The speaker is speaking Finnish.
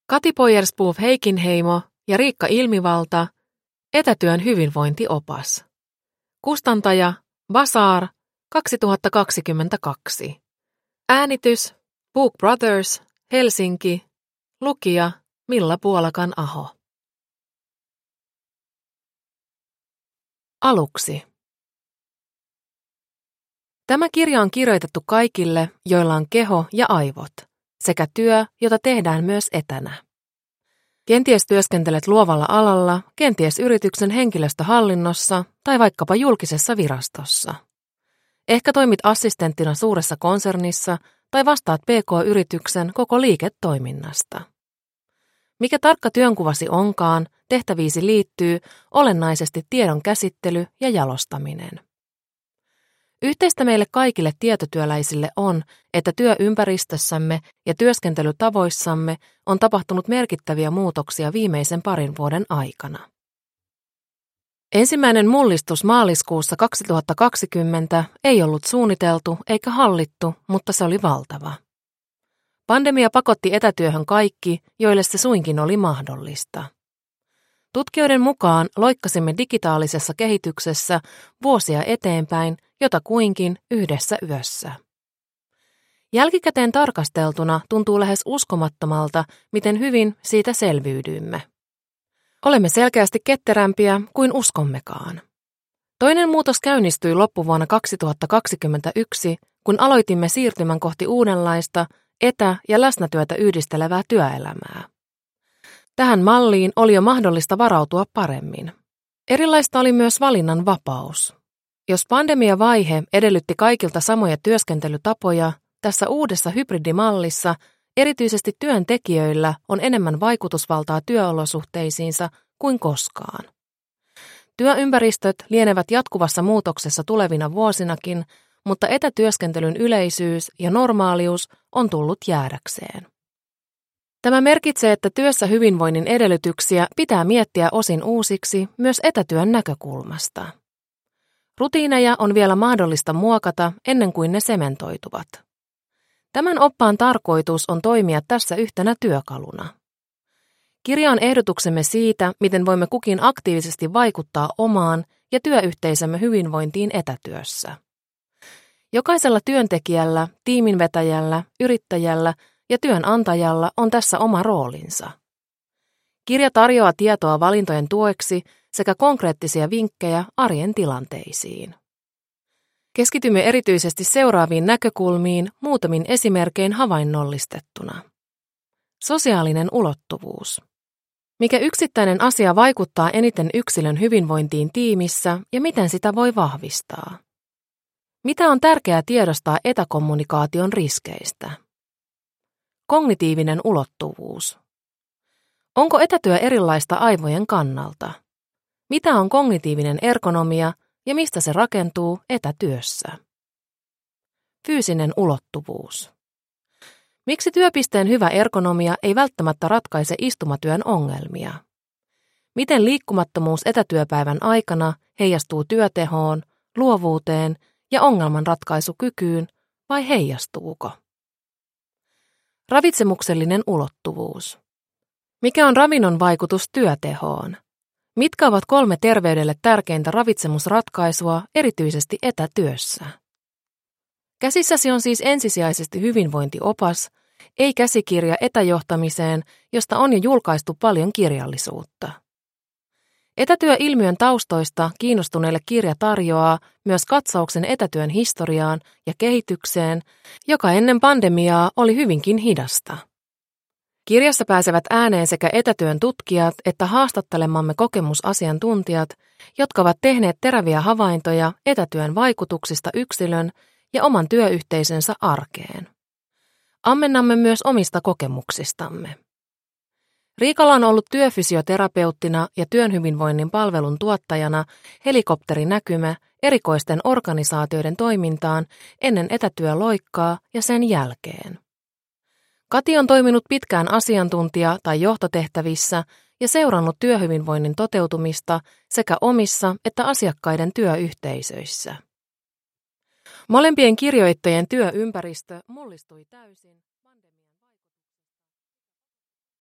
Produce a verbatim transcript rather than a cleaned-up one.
Kati Poiersbuuf Heikinheimo ja Riikka Ilmivalta, Etätyön hyvinvointiopas. Kustantaja Bazaar kaksituhattakaksikymmentäkaksi. Äänitys Book Brothers, Helsinki. Lukija Milla Puolakan-aho. Aluksi. Tämä kirja on kirjoitettu kaikille, joilla on keho ja aivot, sekä työ, jota tehdään myös etänä. Kenties työskentelet luovalla alalla, kenties yrityksen henkilöstöhallinnossa tai vaikkapa julkisessa virastossa. Ehkä toimit assistenttina suuressa konsernissa tai vastaat P K-yrityksen koko liiketoiminnasta. Mikä tarkka työnkuvasi onkaan, tehtäviisi liittyy olennaisesti tiedon käsittely ja jalostaminen. Yhteistä meille kaikille tietotyöläisille on, että työympäristössämme ja työskentelytavoissamme on tapahtunut merkittäviä muutoksia viimeisen parin vuoden aikana. Ensimmäinen mullistus maaliskuussa kaksituhattakaksikymmentä ei ollut suunniteltu eikä hallittu, mutta se oli valtava. Pandemia pakotti etätyöhön kaikki, joille se suinkin oli mahdollista. Tutkijoiden mukaan loikkasimme digitaalisessa kehityksessä vuosia eteenpäin, jota kuinkin yhdessä yössä. Jälkikäteen tarkasteltuna tuntuu lähes uskomattomalta, miten hyvin siitä selviydyimme. Olemme selkeästi ketterämpiä kuin uskommekaan. Toinen muutos käynnistyi loppuvuonna kaksituhattakaksikymmentäyksi, kun aloitimme siirtymän kohti uudenlaista etä- ja läsnätyötä yhdistelevää työelämää. Tähän malliin oli jo mahdollista varautua paremmin. Erilaista oli myös valinnan vapaus. Jos pandemiavaihe edellytti kaikilta samoja työskentelytapoja, tässä uudessa hybridimallissa erityisesti työntekijöillä on enemmän vaikutusvaltaa työolosuhteisiinsa kuin koskaan. Työympäristöt lienevät jatkuvassa muutoksessa tulevina vuosinakin, mutta etätyöskentelyn yleisyys ja normaalius on tullut jäädäkseen. Tämä merkitsee, että työssä hyvinvoinnin edellytyksiä pitää miettiä osin uusiksi myös etätyön näkökulmasta. Rutiineja on vielä mahdollista muokata ennen kuin ne sementoituvat. Tämän oppaan tarkoitus on toimia tässä yhtenä työkaluna. Kirja on ehdotuksemme siitä, miten voimme kukin aktiivisesti vaikuttaa omaan ja työyhteisömme hyvinvointiin etätyössä. Jokaisella työntekijällä, tiiminvetäjällä, yrittäjällä ja työnantajalla on tässä oma roolinsa. Kirja tarjoaa tietoa valintojen tueksi sekä konkreettisia vinkkejä arjen tilanteisiin. Keskitymme erityisesti seuraaviin näkökulmiin muutamin esimerkein havainnollistettuna. Sosiaalinen ulottuvuus. Mikä yksittäinen asia vaikuttaa eniten yksilön hyvinvointiin tiimissä ja miten sitä voi vahvistaa? Mitä on tärkeää tiedostaa etäkommunikaation riskeistä? Kognitiivinen ulottuvuus. Onko etätyö erilaista aivojen kannalta? Mitä on kognitiivinen ergonomia ja mistä se rakentuu etätyössä? Fyysinen ulottuvuus. Miksi työpisteen hyvä ergonomia ei välttämättä ratkaise istumatyön ongelmia? Miten liikkumattomuus etätyöpäivän aikana heijastuu työtehoon, luovuuteen ja ongelmanratkaisukykyyn vai heijastuuko? Ravitsemuksellinen ulottuvuus. Mikä on ravinnon vaikutus työtehoon? Mitkä ovat kolme terveydelle tärkeintä ravitsemusratkaisua erityisesti etätyössä? Käsissäsi on siis ensisijaisesti hyvinvointiopas, ei käsikirja etäjohtamiseen, josta on jo julkaistu paljon kirjallisuutta. Etätyöilmiön taustoista kiinnostuneille kirja tarjoaa myös katsauksen etätyön historiaan ja kehitykseen, joka ennen pandemiaa oli hyvinkin hidasta. Kirjassa pääsevät ääneen sekä etätyön tutkijat että haastattelemamme kokemusasiantuntijat, jotka ovat tehneet teräviä havaintoja etätyön vaikutuksista yksilön ja oman työyhteisönsä arkeen. Ammennamme myös omista kokemuksistamme. Riikalla on ollut työfysioterapeuttina ja työhyvinvoinnin palvelun tuottajana helikopterinäkymä erikoisten organisaatioiden toimintaan ennen etätyöloikkaa ja sen jälkeen. Kati on toiminut pitkään asiantuntija- tai johtotehtävissä ja seurannut työhyvinvoinnin toteutumista sekä omissa että asiakkaiden työyhteisöissä. Molempien kirjoittajien työympäristö mullistui täysin.